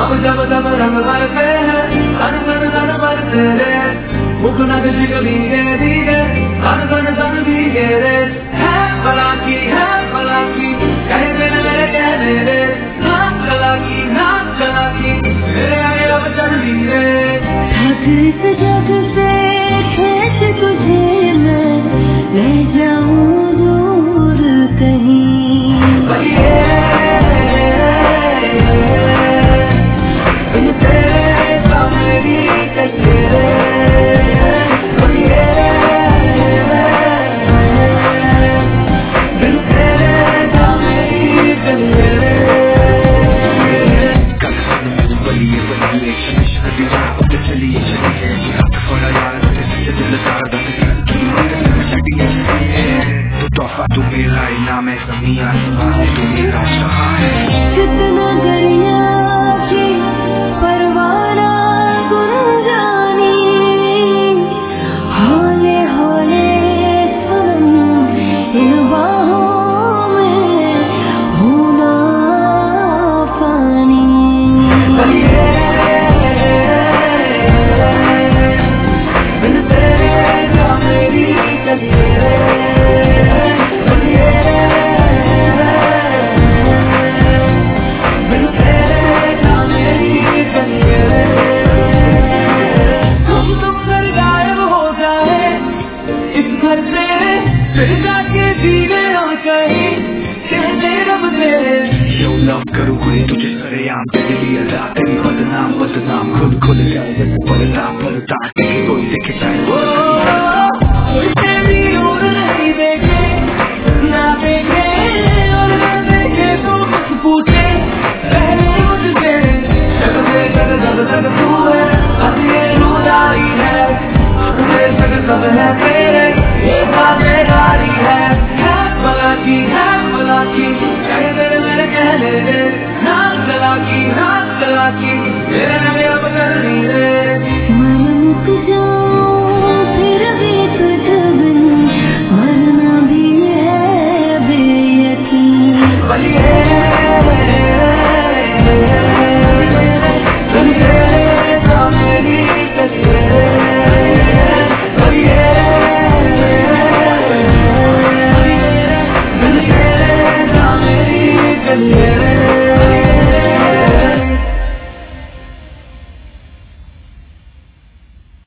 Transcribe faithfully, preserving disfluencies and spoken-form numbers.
अब जब जब रंग बरसे हैं तन तन तन बरसे रे मुख नग भीगे भीगे तन तन तन भीगे रे है भला की है भला की कह दिन मेरे कहने रे ना चला की ना चला की मेरे आगे अब चल ली रे थक इस जग से कैसे तुझे मैं ले जाऊं दूर कहीं बलिए बिन तेरे का मेरी कैसे रे बलिए बिन तेरे का मेरी कैसे रे कल सन में बलिए बलिए शनिश नदी राह पे चलिए चलिए थोड़ा यार से दिल सारा दस की चटिए तो तोहफा तू मेरा इनाम है ज़मीं आसमान तू मेरा शाह है कितना दरिया की परवाना गुंजानी हौले हौले सनम इन बाहों में होना पानी बलिए बिन तेरे का मेरी कैसे रे बलिए बिन तेरे का मेरी कैसे रे तुम तुम घर गायब हो जाए इस घर से फिर जाके जीने और कहीं कहते रब तेरे यो लव करूँ कोई तुझे सरेआम तेरे लिए अदा तेरी बदनाम बदनाम खुद खुद जाए पलटा पलटा के कोई देखे जाए कोई तेरी ओर नहीं देखे ना देखे और ना देखे तो कुछ पूछे पहले मुझसे जग से जग जग जग तू है अब ये रुदाई है तुझे जग सब है तेरे ये बातें गारी है है भला की है भला की कह तेरे मेरे कहने रे ना चला की ना चला की मेरे नगे अब कर दी रे मन मुक जाऊं फिर भी तुझ बिन मरना भी है बेयकीन बलिए